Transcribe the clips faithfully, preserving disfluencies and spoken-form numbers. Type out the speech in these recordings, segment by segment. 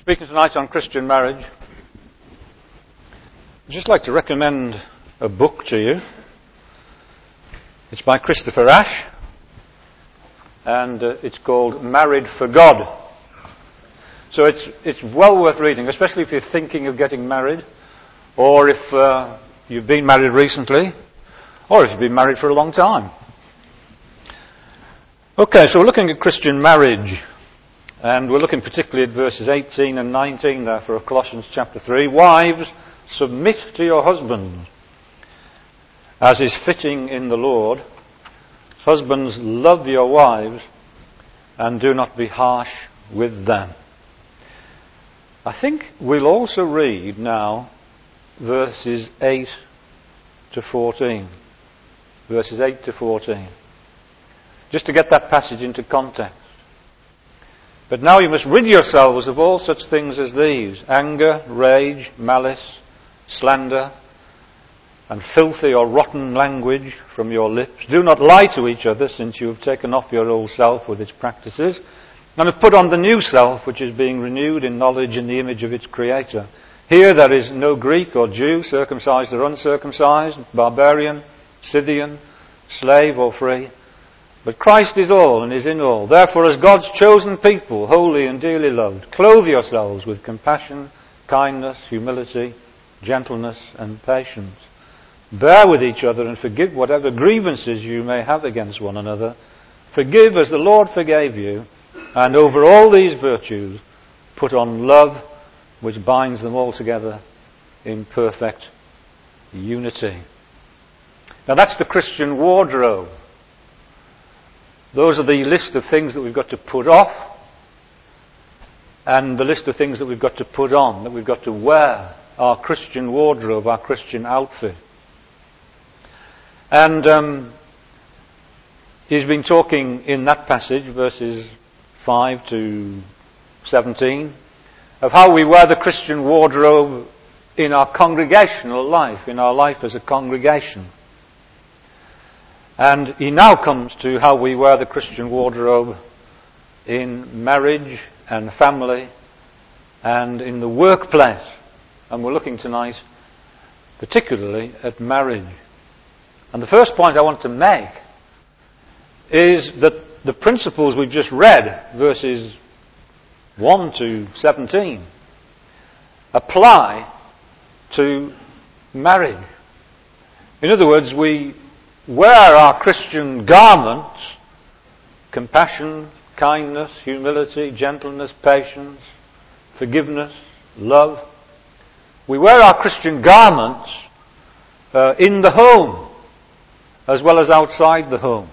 Speaking tonight on Christian marriage, I'd just like to recommend a book to you. It's by Christopher Ash, and uh, it's called Married for God. So it's it's well worth reading, especially if you're thinking of getting married, or if uh, you've been married recently, or if you've been married for a long time. Okay, so we're looking at Christian marriage. And we're looking particularly at verses eighteen and nineteen there for Colossians chapter three. Wives, submit to your husbands, as is fitting in the Lord. Husbands, love your wives, and do not be harsh with them. I think we'll also read now verses eight to fourteen. Verses eight to fourteen. Just to get that passage into context. But now you must rid yourselves of all such things as these: anger, rage, malice, slander, and filthy or rotten language from your lips. Do not lie to each other, since you have taken off your old self with its practices, and have put on the new self, which is being renewed in knowledge in the image of its Creator. Here there is no Greek or Jew, circumcised or uncircumcised, barbarian, Scythian, slave or free. But Christ is all and is in all. Therefore, as God's chosen people, holy and dearly loved, clothe yourselves with compassion, kindness, humility, gentleness, and patience. Bear with each other and forgive whatever grievances you may have against one another. Forgive as the Lord forgave you. And over all these virtues, put on love, which binds them all together in perfect unity. Now that's the Christian wardrobe. Those are the list of things that we've got to put off, and the list of things that we've got to put on, that we've got to wear, our Christian wardrobe, our Christian outfit. And um, he's been talking in that passage, verses five to seventeen, of how we wear the Christian wardrobe in our congregational life, in our life as a congregation. And he now comes to how we wear the Christian wardrobe in marriage and family and in the workplace. And we're looking tonight particularly at marriage. And the first point I want to make is that the principles we've just read, verses one to seventeen, apply to marriage. In other words, we wear our Christian garments: compassion, kindness, humility, gentleness, patience, forgiveness, love. We wear our Christian garments uh, in the home as well as outside the home.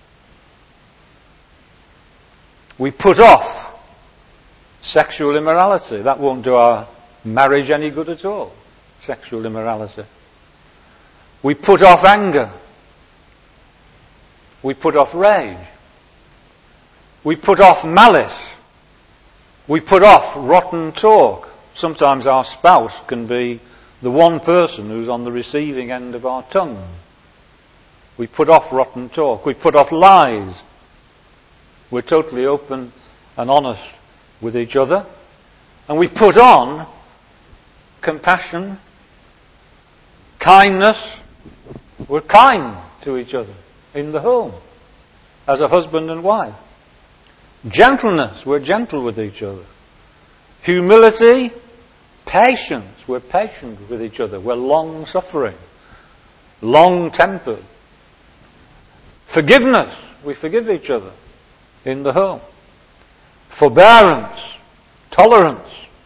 We put off sexual immorality. That won't do our marriage any good at all, sexual immorality. We put off anger. We put off rage. We put off malice. We put off rotten talk. Sometimes our spouse can be the one person who's on the receiving end of our tongue. We put off rotten talk. We put off lies. We're totally open and honest with each other. And we put on compassion, kindness. We're kind to each other in the home, as a husband and wife. Gentleness, we're gentle with each other. Humility, patience, we're patient with each other. We're long-suffering, long-tempered. Forgiveness, we forgive each other in the home. Forbearance, tolerance,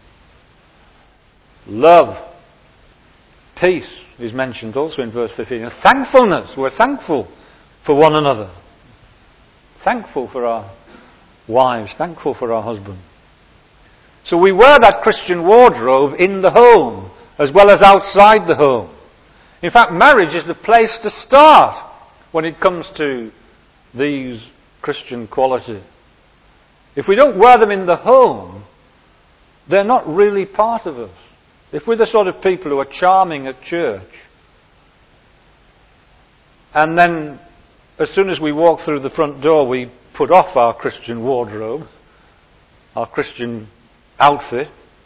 love, peace is mentioned also in verse fifteen. And thankfulness, we're thankful for one another. Thankful for our wives, thankful for our husband. So we wear that Christian wardrobe in the home as well as outside the home. In fact, marriage is the place to start when it comes to these Christian qualities. If we don't wear them in the home, they're not really part of us. If we're the sort of people who are charming at church, and then as soon as we walk through the front door we put off our Christian wardrobe, our Christian outfit,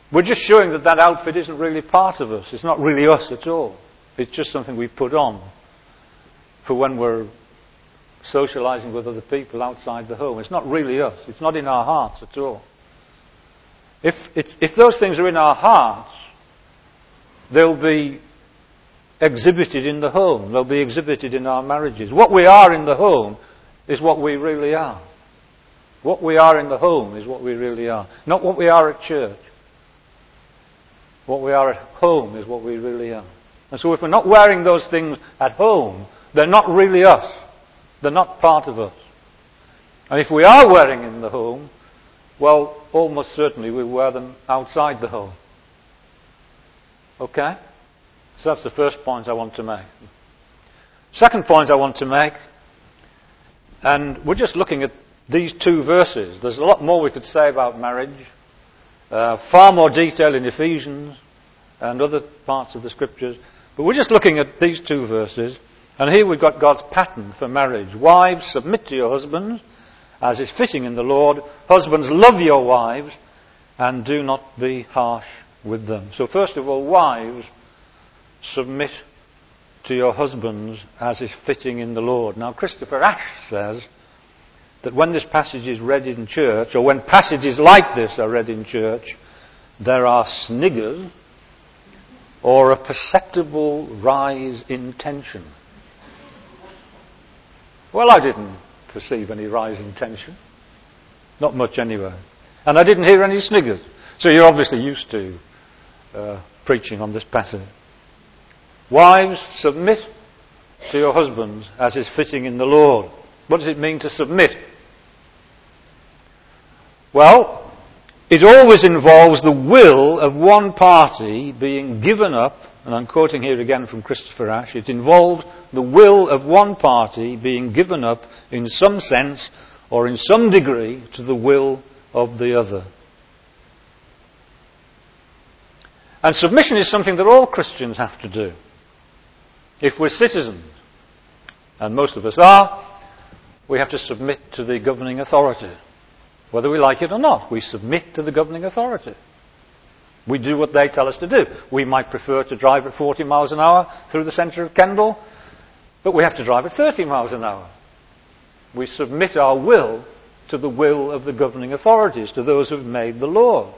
We're just showing that that outfit isn't really part of us. It's not really us at all. It's just something we put on for when we're socializing with other people outside the home. It's not really us. It's not in our hearts at all. If, it, if those things are in our hearts, they'll be exhibited in the home. They'll be exhibited in our marriages. What we are in the home is what we really are. What we are in the home is what we really are. Not what we are at church. What we are at home is what we really are. And so if we're not wearing those things at home, they're not really us. They're not part of us. And if we are wearing in the home, well, almost certainly we wear them outside the home. Okay? So that's the first point I want to make. Second point I want to make, and we're just looking at these two verses. There's a lot more we could say about marriage. Uh, far more detail in Ephesians and other parts of the scriptures. But we're just looking at these two verses. And here we've got God's pattern for marriage. Wives, submit to your husbands, as is fitting in the Lord. Husbands, love your wives, and do not be harsh with them. So first of all, wives, submit to your husbands, as is fitting in the Lord. Now, Christopher Ash says that when this passage is read in church, or when passages like this are read in church, there are sniggers or a perceptible rise in tension. Well, I didn't perceive any rise in tension. Not much anyway. And I didn't hear any sniggers. So you're obviously used to uh, preaching on this passage. Wives, submit to your husbands as is fitting in the Lord. What does it mean to submit? Well, it always involves the will of one party being given up, and I'm quoting here again from Christopher Ash, it involves the will of one party being given up in some sense or in some degree to the will of the other. And submission is something that all Christians have to do. If we're citizens, and most of us are, we have to submit to the governing authority. Whether we like it or not, we submit to the governing authority. We do what they tell us to do. We might prefer to drive at forty miles an hour through the centre of Kendal, but we have to drive at thirty miles an hour. We submit our will to the will of the governing authorities, to those who have made the law.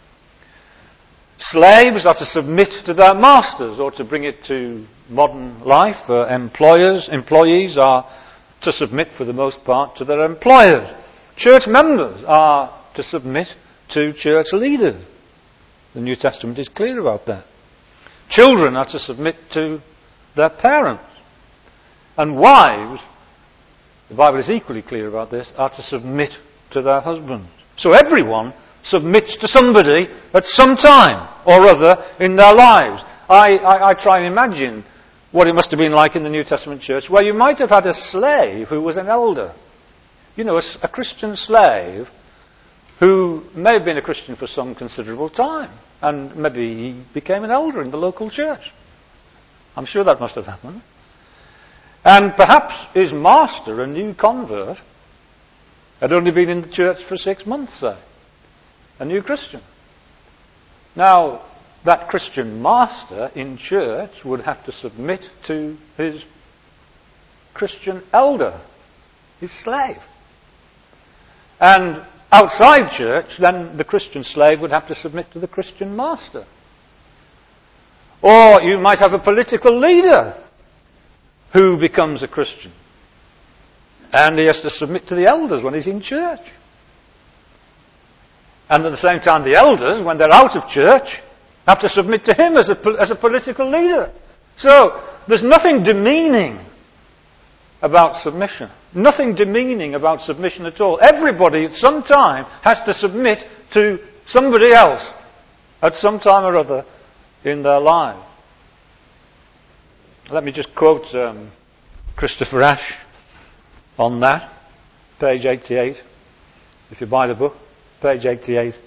Slaves are to submit to their masters, or to bring it to modern life, uh, employers, employees are to submit for the most part to their employers. Church members are to submit to church leaders. The New Testament is clear about that. Children are to submit to their parents. And wives, the Bible is equally clear about this, are to submit to their husbands. So everyone submits to somebody at some time or other in their lives. I, I, I try and imagine what it must have been like in the New Testament church, where you might have had a slave who was an elder. You know, a, a Christian slave who may have been a Christian for some considerable time, and maybe he became an elder in the local church. I'm sure that must have happened. And perhaps his master, a new convert, had only been in the church for six months, say. A new Christian. Now, that Christian master in church would have to submit to his Christian elder, his slave. And outside church, then the Christian slave would have to submit to the Christian master. Or you might have a political leader who becomes a Christian, and he has to submit to the elders when he's in church. And at the same time, the elders, when they're out of church, have to submit to him as a, as a political leader. So, there's nothing demeaning about submission. Nothing demeaning about submission at all. Everybody at some time has to submit to somebody else at some time or other in their lives. Let me just quote um, Christopher Ash on that, page eighty-eight, if you buy the book, page eighty-eight.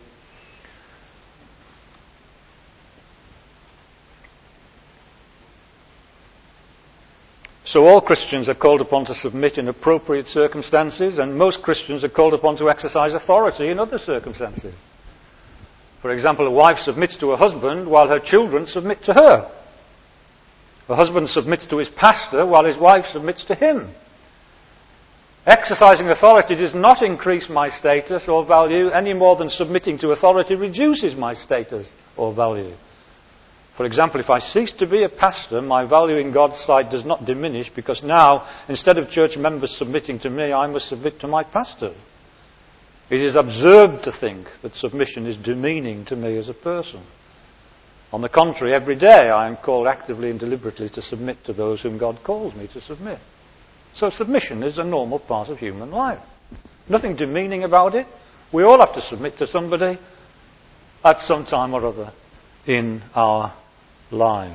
So all Christians are called upon to submit in appropriate circumstances, and most Christians are called upon to exercise authority in other circumstances. For example, a wife submits to her husband while her children submit to her. A husband submits to his pastor while his wife submits to him. Exercising authority does not increase my status or value any more than submitting to authority reduces my status or value. For example, if I cease to be a pastor, my value in God's sight does not diminish because now, instead of church members submitting to me, I must submit to my pastor. It is absurd to think that submission is demeaning to me as a person. On the contrary, every day I am called actively and deliberately to submit to those whom God calls me to submit. So submission is a normal part of human life. Nothing demeaning about it. We all have to submit to somebody at some time or other in our lives.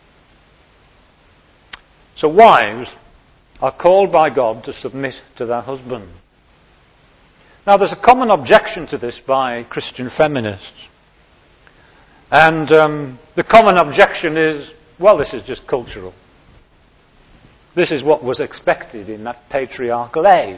So wives are called by God to submit to their husband. Now there's a common objection to this by Christian feminists. And um, the common objection is, well, this is just cultural. This is what was expected in that patriarchal age.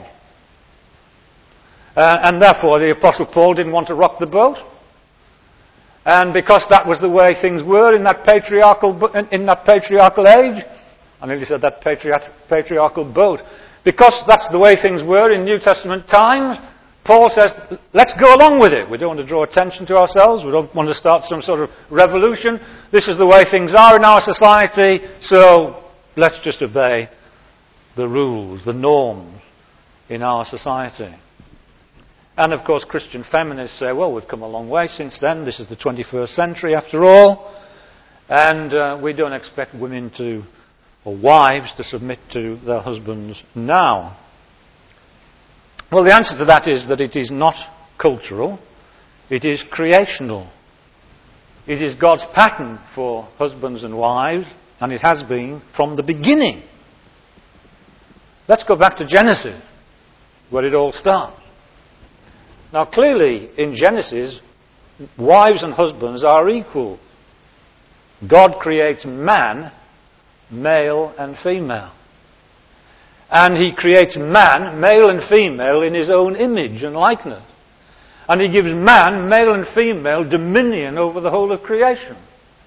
Uh, and therefore the Apostle Paul didn't want to rock the boat. And because that was the way things were in that patriarchal, in that patriarchal age, I nearly said that patriarch, patriarchal boat, because that's the way things were in New Testament times, Paul says, let's go along with it. We don't want to draw attention to ourselves. We don't want to start some sort of revolution. This is the way things are in our society, so let's just obey the rules, the norms in our society. And of course, Christian feminists say, well, we've come a long way since then. This is the twenty-first century after all. And uh, we don't expect women to, or wives to submit to their husbands now. Well, the answer to that is that it is not cultural. It is creational. It is God's pattern for husbands and wives, and it has been from the beginning. Let's go back to Genesis, where it all starts. Now, clearly, in Genesis, wives and husbands are equal. God creates man, male and female. And he creates man, male and female, in his own image and likeness. And he gives man, male and female, dominion over the whole of creation.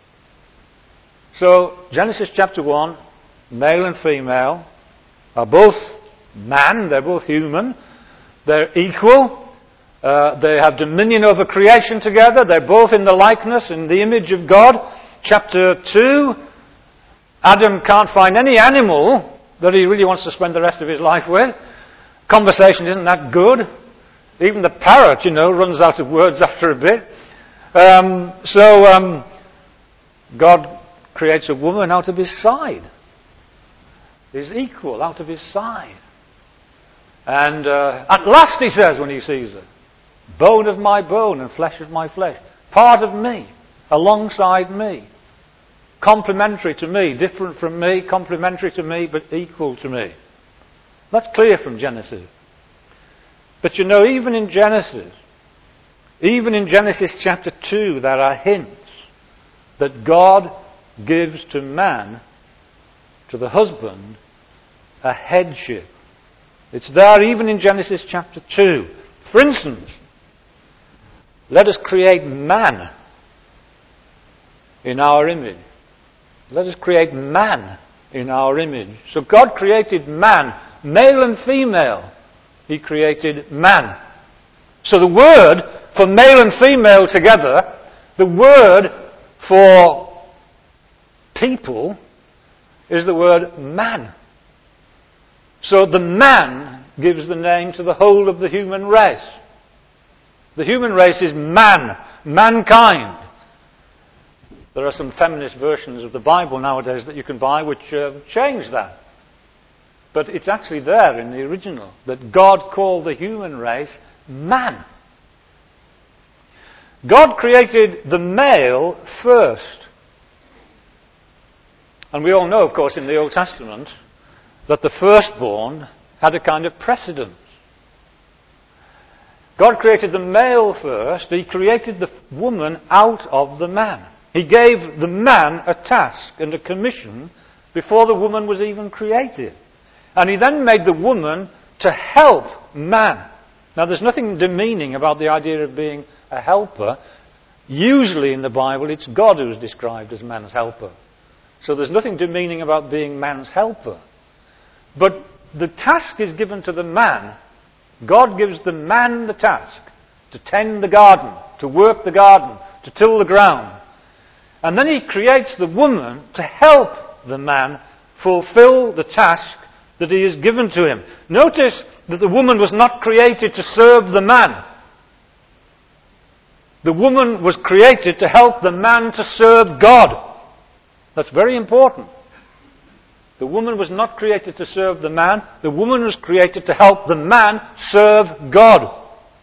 So, Genesis chapter one, male and female are both man, they're both human, they're equal. Uh, they have dominion over creation together. They're both in the likeness, in the image of God. Chapter two, Adam can't find any animal that he really wants to spend the rest of his life with. Conversation isn't that good. Even the parrot, you know, runs out of words after a bit. Um, so um, God creates a woman out of his side. His equal out of his side. And uh, at last, he says when he sees her, bone of my bone and flesh of my flesh. Part of me, alongside me. Complementary to me, different from me, complementary to me, but equal to me. That's clear from Genesis. But you know, even in Genesis, even in Genesis chapter two, there are hints that God gives to man, to the husband, a headship. It's there even in Genesis chapter two. For instance, let us create man in our image. Let us create man in our image. So God created man, male and female. He created man. So the word for male and female together, the word for people, is the word man. So the man gives the name to the whole of the human race. The human race is man, mankind. There are some feminist versions of the Bible nowadays that you can buy which uh, change that. But it's actually there in the original, that God called the human race man. God created the male first. And we all know, of course, in the Old Testament, that the firstborn had a kind of precedence. God created the male first. He created the woman out of the man. He gave the man a task and a commission before the woman was even created. And he then made the woman to help man. Now there's nothing demeaning about the idea of being a helper. Usually in the Bible it's God who's described as man's helper. So there's nothing demeaning about being man's helper. But the task is given to the man. God gives the man the task to tend the garden, to work the garden, to till the ground. And then he creates the woman to help the man fulfill the task that he has given to him. Notice that the woman was not created to serve the man. The woman was created to help the man to serve God. That's very important. The woman was not created to serve the man. The woman was created to help the man serve God.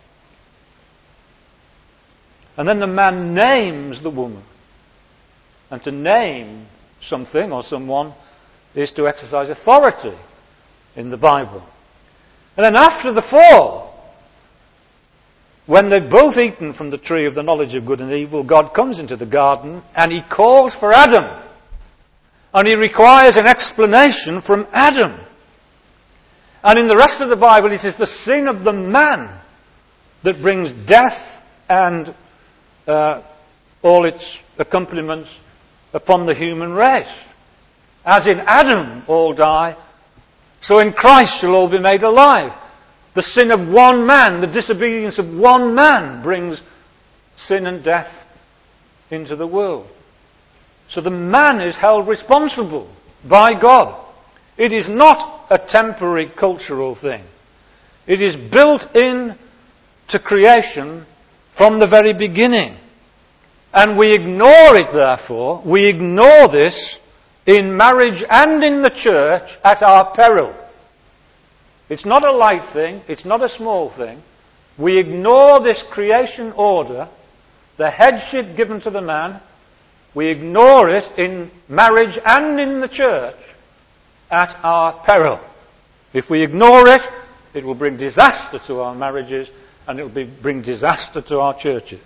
And then the man names the woman. And to name something or someone is to exercise authority in the Bible. And then after the fall, when they've both eaten from the tree of the knowledge of good and evil, God comes into the garden and he calls for Adam. And he requires an explanation from Adam. And in the rest of the Bible, it is the sin of the man that brings death and uh, all its accompaniments upon the human race. As in Adam all die, so in Christ shall all be made alive. The sin of one man, the disobedience of one man brings sin and death into the world. So the man is held responsible by God. It is not a temporary cultural thing. It is built in to creation from the very beginning. And we ignore it, therefore. We ignore this in marriage and in the church at our peril. It's not a light thing. It's not a small thing. We ignore this creation order, the headship given to the man. We ignore it in marriage and in the church at our peril. If we ignore it, it will bring disaster to our marriages and it will be, bring disaster to our churches.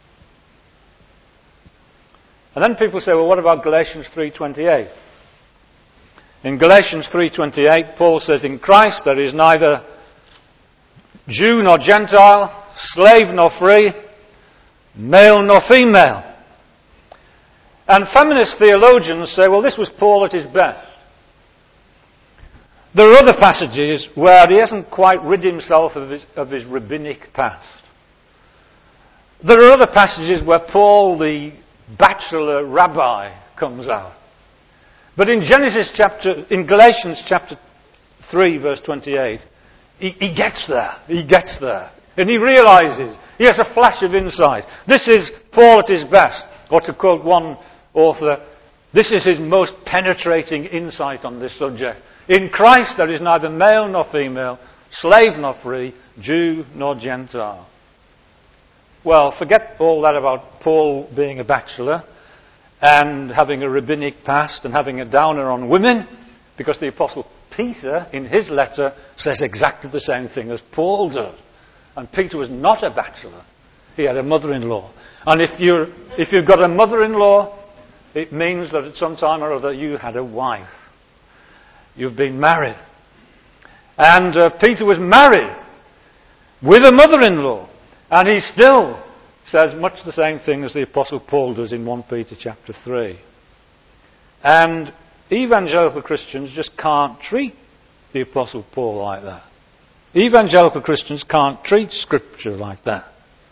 And then people say, well, what about Galatians three twenty-eight? In Galatians three twenty-eight, Paul says, in Christ there is neither Jew nor Gentile, slave nor free, male nor female. And feminist theologians say, well, this was Paul at his best. There are other passages where he hasn't quite rid himself of his, of his rabbinic past. There are other passages where Paul, the bachelor rabbi, comes out. But in Genesis chapter, in Galatians chapter three, verse twenty-eight, he, he gets there. He gets there. And he realizes, he has a flash of insight. This is Paul at his best. Or to quote one author, this is his most penetrating insight on this subject. In Christ there is neither male nor female, slave nor free, Jew nor Gentile. Well, forget all that about Paul being a bachelor and having a rabbinic past and having a downer on women, because the Apostle Peter, in his letter, says exactly the same thing as Paul does. And Peter was not a bachelor. He had a mother-in-law. And if you're, if you've got a mother-in-law, it means that at some time or other you had a wife. You've been married. And uh, Peter was married with a mother-in-law. And he still says much the same thing as the Apostle Paul does in First Peter chapter three. And evangelical Christians just can't treat the Apostle Paul like that. Evangelical Christians can't treat Scripture like that.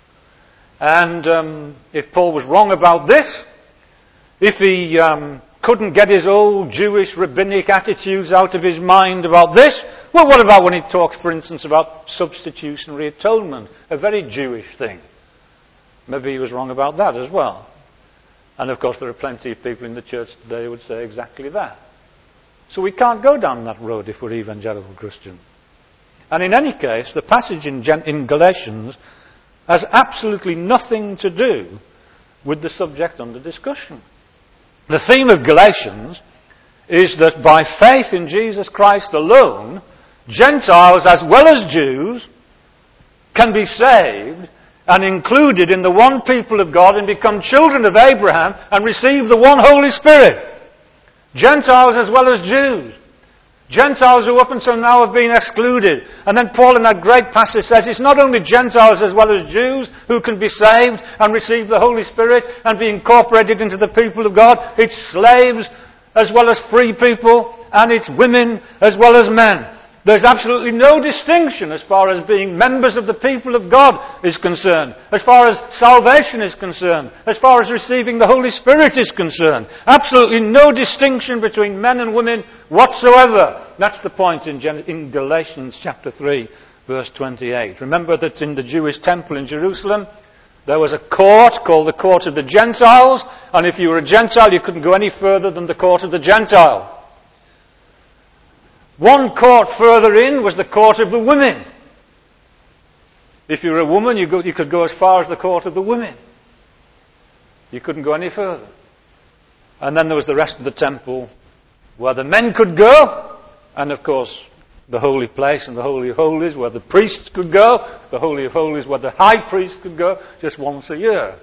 And um, if Paul was wrong about this, if he um, couldn't get his old Jewish rabbinic attitudes out of his mind about this, well, what about when he talks, for instance, about substitutionary atonement, a very Jewish thing? Maybe he was wrong about that as well. And of course there are plenty of people in the church today who would say exactly that. So we can't go down that road if we're evangelical Christians. And in any case, the passage in, Gen- in Galatians has absolutely nothing to do with the subject under discussion. The theme of Galatians is that by faith in Jesus Christ alone, Gentiles as well as Jews can be saved and included in the one people of God and become children of Abraham and receive the one Holy Spirit. Gentiles as well as Jews. Gentiles who up until now have been excluded. And then Paul in that great passage says it's not only Gentiles as well as Jews who can be saved and receive the Holy Spirit and be incorporated into the people of God. It's slaves as well as free people, and it's women as well as men. There's absolutely no distinction as far as being members of the people of God is concerned, as far as salvation is concerned, as far as receiving the Holy Spirit is concerned. Absolutely no distinction between men and women whatsoever. That's the point in, Gen- in Galatians chapter three, verse twenty-eight. Remember that in the Jewish temple in Jerusalem, there was a court called the court of the Gentiles, and if you were a Gentile, you couldn't go any further than the court of the Gentile. One court further in was the court of the women. If you were a woman, you, go, you could go as far as the court of the women. You couldn't go any further. And then there was the rest of the temple where the men could go, and of course the holy place and the Holy of Holies where the priests could go, the Holy of Holies where the high priest could go just once a year.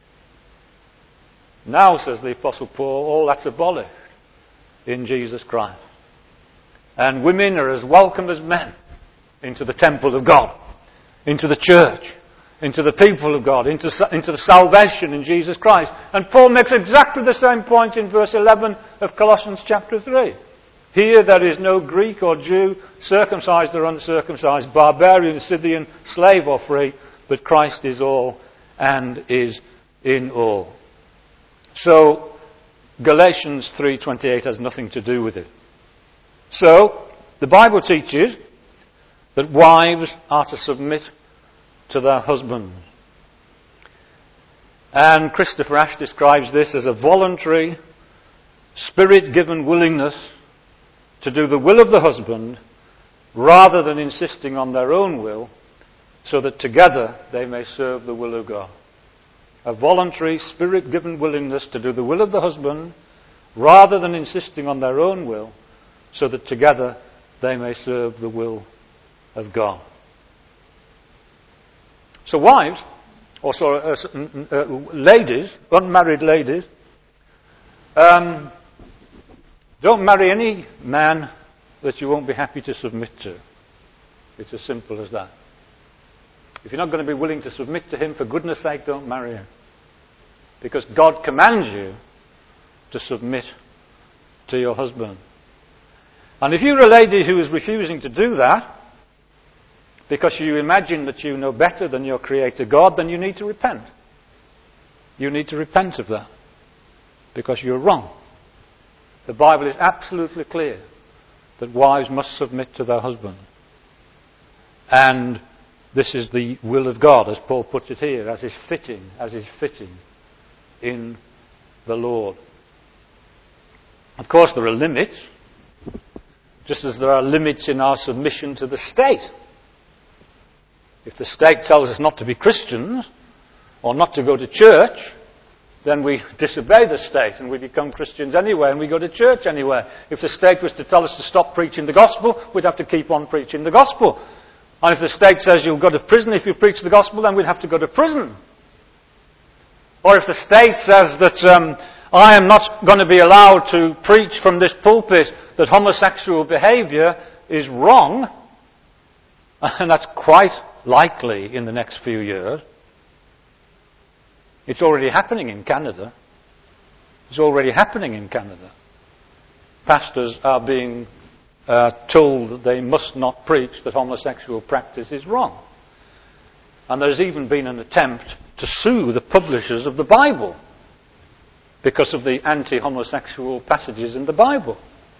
Now, says the Apostle Paul, all that's abolished in Jesus Christ. And women are as welcome as men into the temple of God, into the church, into the people of God, into, into the salvation in Jesus Christ. And Paul makes exactly the same point in verse eleven of Colossians chapter three. Here there is no Greek or Jew, circumcised or uncircumcised, barbarian, Scythian, slave or free, but Christ is all and is in all. So Galatians three twenty-eight has nothing to do with it. So, the Bible teaches that wives are to submit to their husbands. And Christopher Ash describes this as a voluntary, spirit-given willingness to do the will of the husband rather than insisting on their own will, so that together they may serve the will of God. A voluntary, spirit-given willingness to do the will of the husband rather than insisting on their own will, so that together they may serve the will of God. So wives, or sorry, uh, uh, ladies, unmarried ladies, um, don't marry any man that you won't be happy to submit to. It's as simple as that. If you're not going to be willing to submit to him, for goodness sake, don't marry him. Because God commands you to submit to your husband. And if you're a lady who is refusing to do that, because you imagine that you know better than your Creator God, then you need to repent. You need to repent of that. Because you're wrong. The Bible is absolutely clear that wives must submit to their husband. And this is the will of God, as Paul puts it here, as is fitting, as is fitting in the Lord. Of course, there are limits. Just as there are limits in our submission to the state. If the state tells us not to be Christians, or not to go to church, then we disobey the state and we become Christians anyway and we go to church anyway. If the state was to tell us to stop preaching the gospel, we'd have to keep on preaching the gospel. And if the state says you'll go to prison if you preach the gospel, then we'd have to go to prison. Or if the state says that um, I am not going to be allowed to preach from this pulpit that homosexual behaviour is wrong, and that's quite likely in the next few years. It's already happening in Canada. It's already happening in Canada. Pastors are being uh, told that they must not preach that homosexual practice is wrong. And there's even been an attempt to sue the publishers of the Bible because of the anti-homosexual passages in the Bible.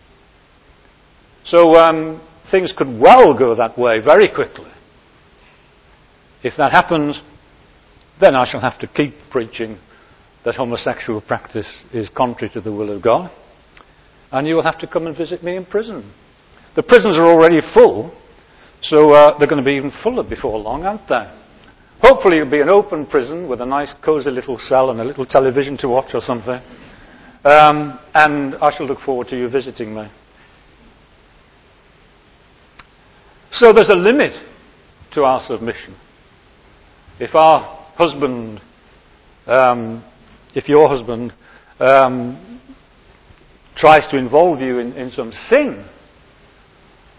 So um, things could well go that way very quickly. If that happens, then I shall have to keep preaching that homosexual practice is contrary to the will of God. And you will have to come and visit me in prison. The prisons are already full, so uh, they're going to be even fuller before long, aren't they? Hopefully it'll be an open prison with a nice cosy little cell and a little television to watch or something. Um, and I shall look forward to you visiting me. So there's a limit to our submission. If our husband, um, if your husband um, tries to involve you in, in some sin,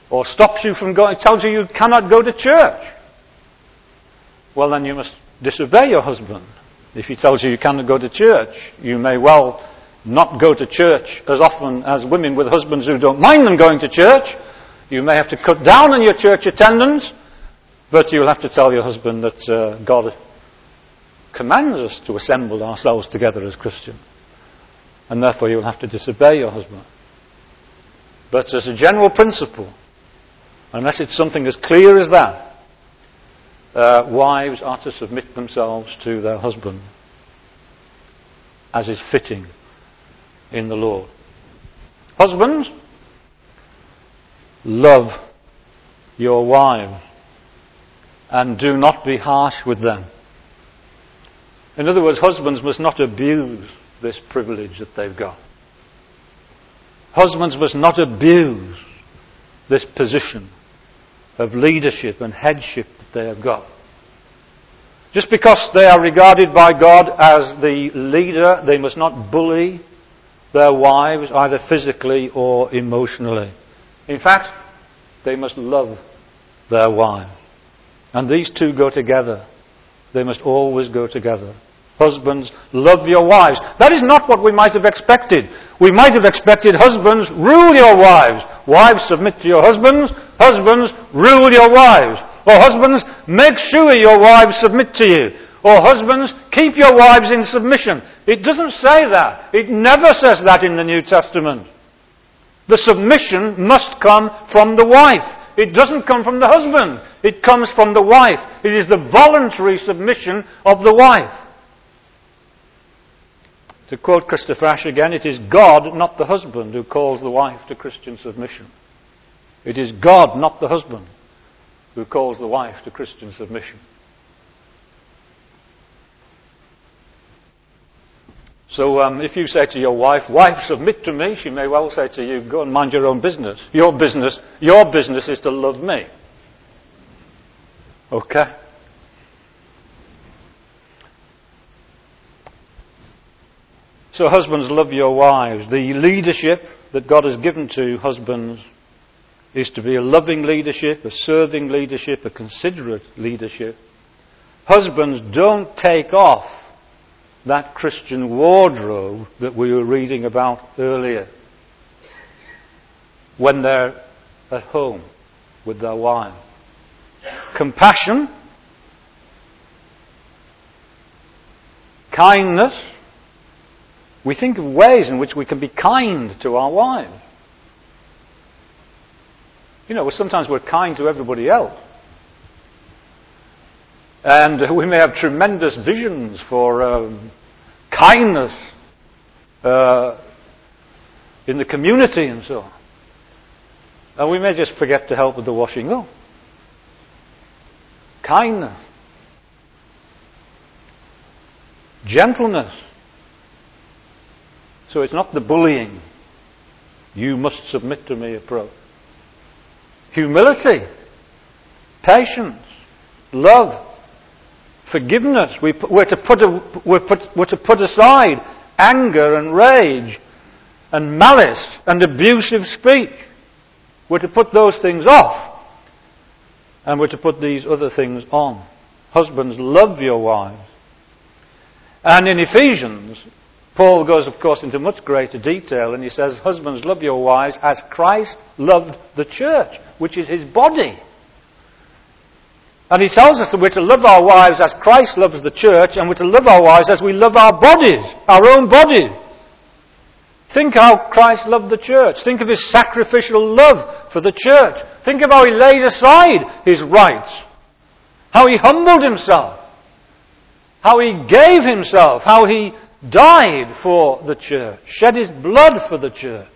or stops you from going, tells you you cannot go to church, well then you must disobey your husband. If he tells you you cannot go to church, you may well not go to church as often as women with husbands who don't mind them going to church. You may have to cut down on your church attendance, but you'll have to tell your husband that uh, God commands us to assemble ourselves together as Christians, and therefore you'll have to disobey your husband. But as a general principle, unless it's something as clear as that, uh, wives are to submit themselves to their husband, as is fitting in the Lord. Husbands, love your wives and do not be harsh with them. In other words, husbands must not abuse this privilege that they've got. Husbands must not abuse this position of leadership and headship that they have got. Just because they are regarded by God as the leader, they must not bully their wives either physically or emotionally. In fact, they must love their wives. And these two go together. They must always go together. Husbands, love your wives. That is not what we might have expected. We might have expected husbands, rule your wives. Wives, submit to your husbands. Husbands, rule your wives. Or husbands, make sure your wives submit to you. Or husbands, keep your wives in submission. It doesn't say that. It never says that in the New Testament. The submission must come from the wife. It doesn't come from the husband. It comes from the wife. It is the voluntary submission of the wife. To quote Christopher Ash again, it is God, not the husband, who calls the wife to Christian submission. It is God, not the husband, who calls the wife to Christian submission. So um, if you say to your wife, wife, submit to me, she may well say to you, go and mind your own business. Your business, your business is to love me. Okay? So husbands, love your wives. The leadership that God has given to husbands is to be a loving leadership, a serving leadership, a considerate leadership. Husbands, don't take off that Christian wardrobe that we were reading about earlier when they're at home with their wives. Compassion, kindness. We think of ways in which we can be kind to our wives. You know, sometimes we're kind to everybody else. And we may have tremendous visions for um, kindness uh, in the community and so on. And we may just forget to help with the washing up. Kindness. Gentleness. So it's not the bullying, you must submit to me approach. Humility. Patience. Love. Forgiveness. We, we're, to put a, we're, put, we're to put aside anger and rage and malice and abusive speech. We're to put those things off. And we're to put these other things on. Husbands, love your wives. And in Ephesians, Paul goes, of course, into much greater detail, and he says, husbands, love your wives as Christ loved the church, which is his body. And he tells us that we're to love our wives as Christ loves the church, and we're to love our wives as we love our bodies, our own bodies. Think how Christ loved the church. Think of his sacrificial love for the church. Think of how he laid aside his rights. How he humbled himself. How he gave himself. How he died for the church. Shed his blood for the church.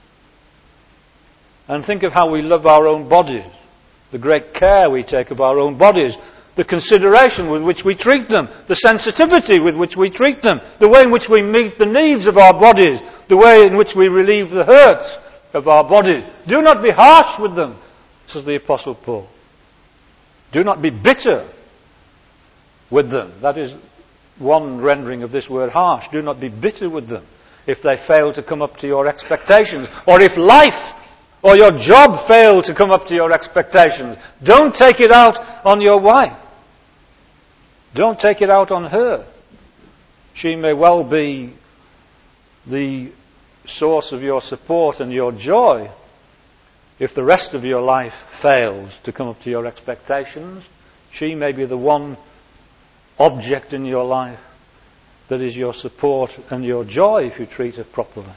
And think of how we love our own bodies. The great care we take of our own bodies. The consideration with which we treat them. The sensitivity with which we treat them. The way in which we meet the needs of our bodies. The way in which we relieve the hurts of our bodies. Do not be harsh with them, says the Apostle Paul. Do not be bitter with them. That is one rendering of this word harsh. Do not be bitter with them if they fail to come up to your expectations. Or if life or your job failed to come up to your expectations, don't take it out on your wife. Don't take it out on her. She may well be the source of your support and your joy. If the rest of your life fails to come up to your expectations, she may be the one object in your life that is your support and your joy if you treat her properly.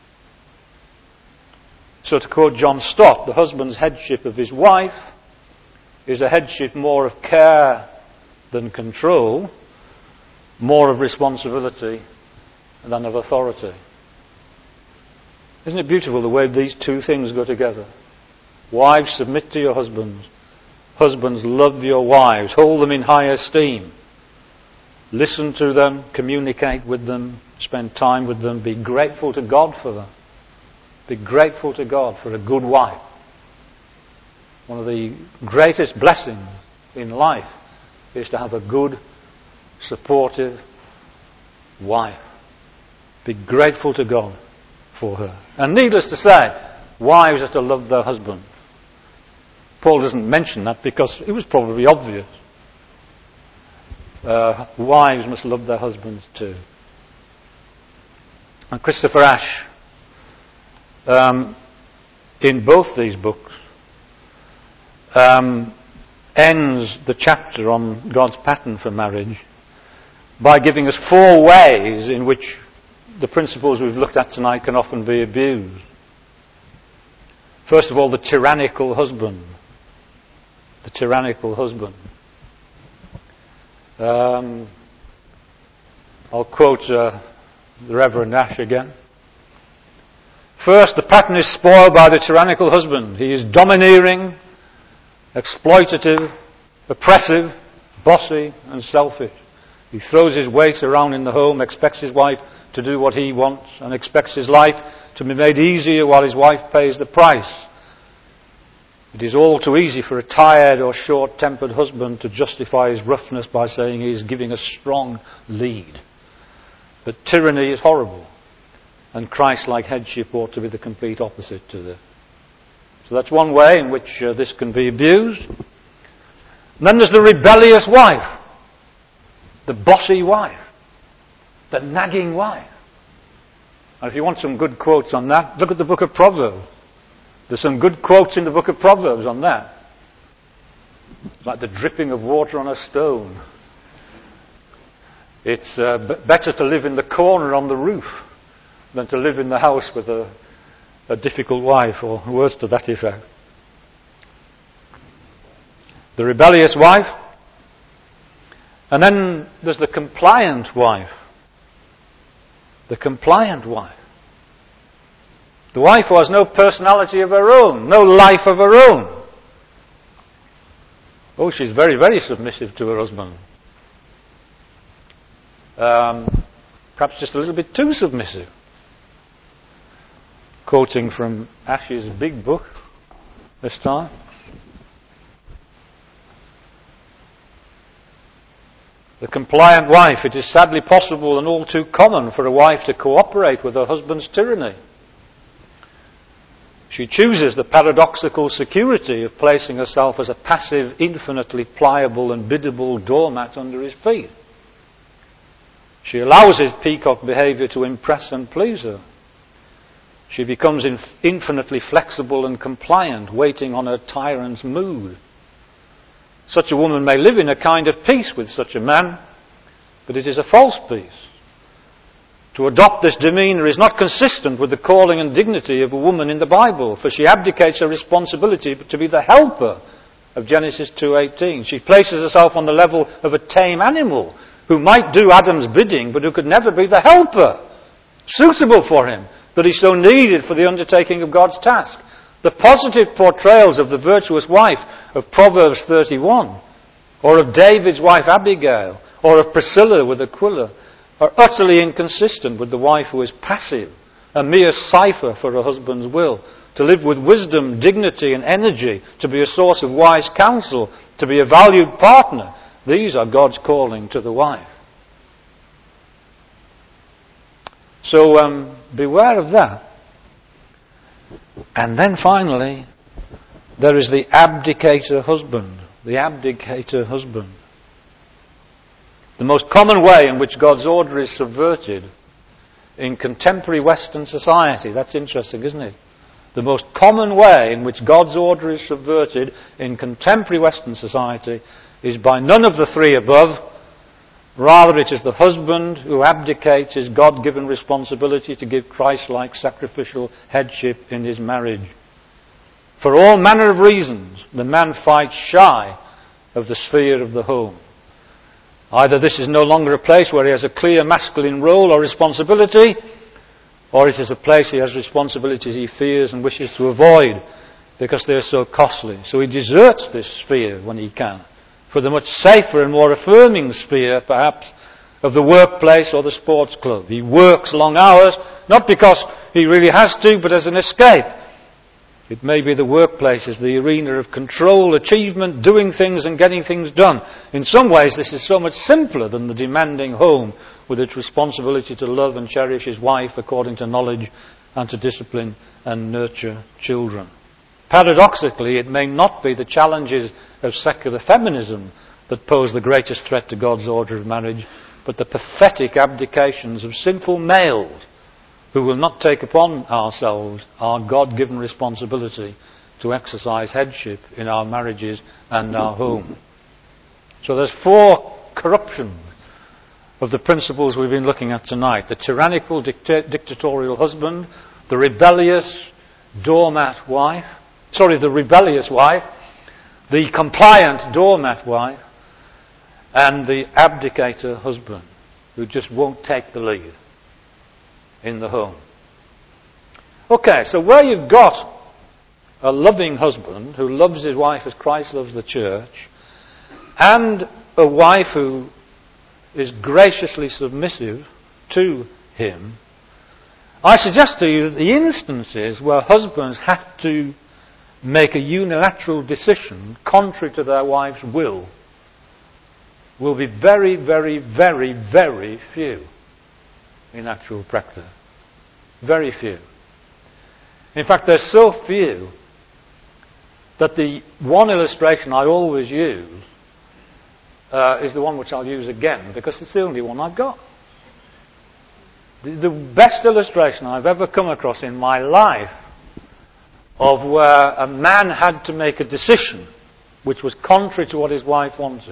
So to quote John Stott, the husband's headship of his wife is a headship more of care than control, more of responsibility than of authority. Isn't it beautiful the way these two things go together? Wives, submit to your husbands. Husbands, love your wives. Hold them in high esteem. Listen to them, communicate with them, spend time with them, be grateful to God for them. Be grateful to God for a good wife. One of the greatest blessings in life is to have a good, supportive wife. Be grateful to God for her. And needless to say, wives are to love their husbands. Paul doesn't mention that because it was probably obvious. Uh, wives must love their husbands too. And Christopher Ash, um, in both these books, um, ends the chapter on God's pattern for marriage by giving us four ways in which the principles we've looked at tonight can often be abused. First of all, the tyrannical husband. The tyrannical husband. Um, I'll quote uh, the Reverend Ash again. First, the pattern is spoiled by the tyrannical husband. He is domineering, exploitative, oppressive, bossy and selfish. He throws his weight around in the home, expects his wife to do what he wants, and expects his life to be made easier while his wife pays the price. It is all too easy for a tired or short-tempered husband to justify his roughness by saying he is giving a strong lead. But tyranny is horrible, and Christ-like headship ought to be the complete opposite to this. So that's one way in which uh, this can be abused. And then there's the rebellious wife, the bossy wife, the nagging wife. And if you want some good quotes on that, look at the book of Proverbs. There's some good quotes in the book of Proverbs on that. Like the dripping of water on a stone. It's uh, b- better to live in the corner on the roof than to live in the house with a, a difficult wife, or words to that effect. The rebellious wife. And then there's the compliant wife. The compliant wife. The wife who has no personality of her own, no life of her own. Oh, she's very, very submissive to her husband. Um, perhaps just a little bit too submissive. Quoting from Ash's big book this time. The compliant wife. It is sadly possible and all too common for a wife to cooperate with her husband's tyranny. She chooses the paradoxical security of placing herself as a passive, infinitely pliable and biddable doormat under his feet. She allows his peacock behaviour to impress and please her. She becomes inf- infinitely flexible and compliant, waiting on her tyrant's mood. Such a woman may live in a kind of peace with such a man, but it is a false peace. To adopt this demeanour is not consistent with the calling and dignity of a woman in the Bible, for she abdicates her responsibility to be the helper of Genesis two eighteen. She places herself on the level of a tame animal who might do Adam's bidding, but who could never be the helper suitable for him, that he so needed for the undertaking of God's task. The positive portrayals of the virtuous wife of Proverbs thirty-one, or of David's wife Abigail, or of Priscilla with Aquila, are utterly inconsistent with the wife who is passive, a mere cipher for her husband's will, to live with wisdom, dignity and energy, to be a source of wise counsel, to be a valued partner. These are God's calling to the wife. So um, beware of that. And then finally, there is the abdicator husband. The abdicator husband. The most common way in which God's order is subverted in contemporary Western society. That's interesting, isn't it? The most common way in which God's order is subverted in contemporary Western society is by none of the three above. Rather, it is the husband who abdicates his God-given responsibility to give Christ-like sacrificial headship in his marriage. For all manner of reasons, the man fights shy of the sphere of the home. Either this is no longer a place where he has a clear masculine role or responsibility, or it is a place he has responsibilities he fears and wishes to avoid because they are so costly. So he deserts this sphere when he can, for the much safer and more affirming sphere, perhaps, of the workplace or the sports club. He works long hours, not because he really has to, but as an escape. It may be the workplace is the arena of control, achievement, doing things and getting things done. In some ways, this is so much simpler than the demanding home with its responsibility to love and cherish his wife according to knowledge and to discipline and nurture children. Paradoxically, it may not be the challenges of secular feminism that pose the greatest threat to God's order of marriage, but the pathetic abdications of sinful males who will not take upon ourselves our God-given responsibility to exercise headship in our marriages and our home. So there's four corruptions of the principles we've been looking at tonight. The tyrannical, dicta- dictatorial husband, the rebellious, doormat wife, sorry, the rebellious wife, the compliant doormat wife, and the abdicator husband who just won't take the lead in the home. Okay, so where you've got a loving husband who loves his wife as Christ loves the church, and a wife who is graciously submissive to him, I suggest to you that the instances where husbands have to make a unilateral decision contrary to their wife's will will be very, very, very, very few in actual practice. Very few. In fact, there's so few that the one illustration I always use uh, is the one which I'll use again, because it's the only one I've got. The, the best illustration I've ever come across in my life of where a man had to make a decision which was contrary to what his wife wanted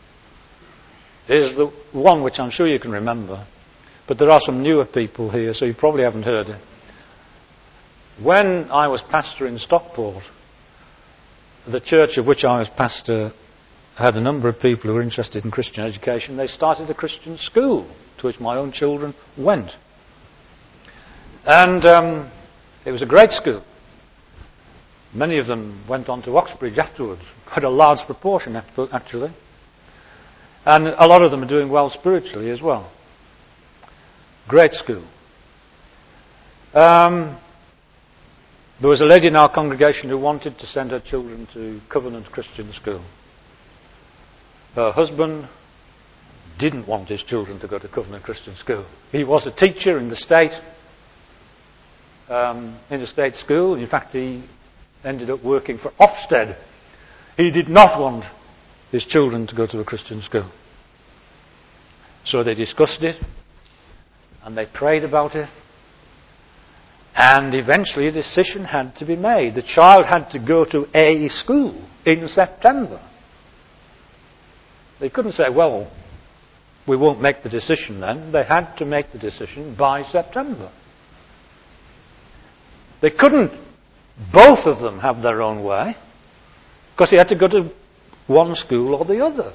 is the one which I'm sure you can remember. But there are some newer people here, so you probably haven't heard it. When I was pastor in Stockport, the church of which I was pastor had a number of people who were interested in Christian education. They started a Christian school to which my own children went. And um, it was a great school. Many of them went on to Oxbridge afterwards, quite a large proportion actually. And a lot of them are doing well spiritually as well. Great school. Um, there was a lady in our congregation who wanted to send her children to Covenant Christian School. Her husband didn't want his children to go to Covenant Christian School. He was a teacher in the state, um, in the state school. In fact, he ended up working for Ofsted. He did not want his children to go to a Christian school. So they discussed it, and they prayed about it, and eventually a decision had to be made. The child had to go to a school in September. They couldn't say, well, we won't make the decision then. They had to make the decision by September. They couldn't, both of them, have their own way, because he had to go to one school or the other.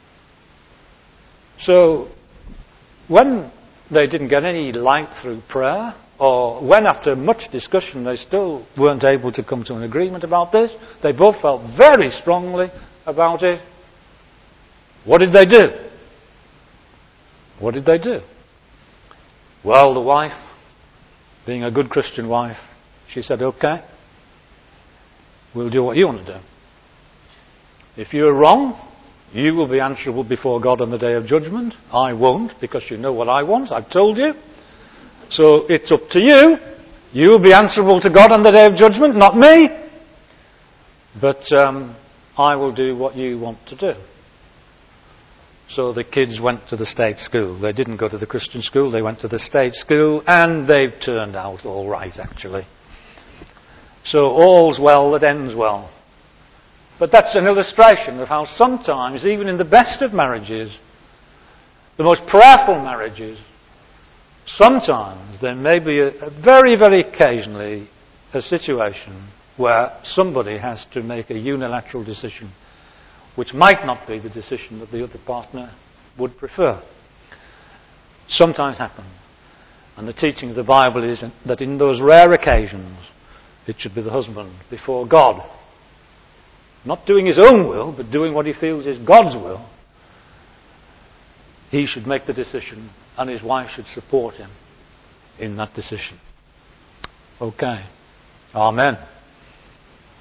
So, when they didn't get any light through prayer, or when after much discussion they still weren't able to come to an agreement about this, they both felt very strongly about it. What did they do? What did they do? Well, the wife, being a good Christian wife, she said, okay, we'll do what you want to do. If you're wrong, you will be answerable before God on the day of judgment. I won't, because you know what I want. I've told you. So it's up to you. You will be answerable to God on the day of judgment, not me. But um, I will do what you want to do. So the kids went to the state school. They didn't go to the Christian school. They went to the state school, and they've turned out all right, actually. So all's well that ends well. But that's an illustration of how sometimes, even in the best of marriages, the most prayerful marriages, sometimes there may be a, a very, very occasionally a situation where somebody has to make a unilateral decision which might not be the decision that the other partner would prefer. Sometimes happens. And the teaching of the Bible is that in those rare occasions it should be the husband before God, not doing his own will, but doing what he feels is God's will. He should make the decision, and his wife should support him in that decision. Okay. Amen.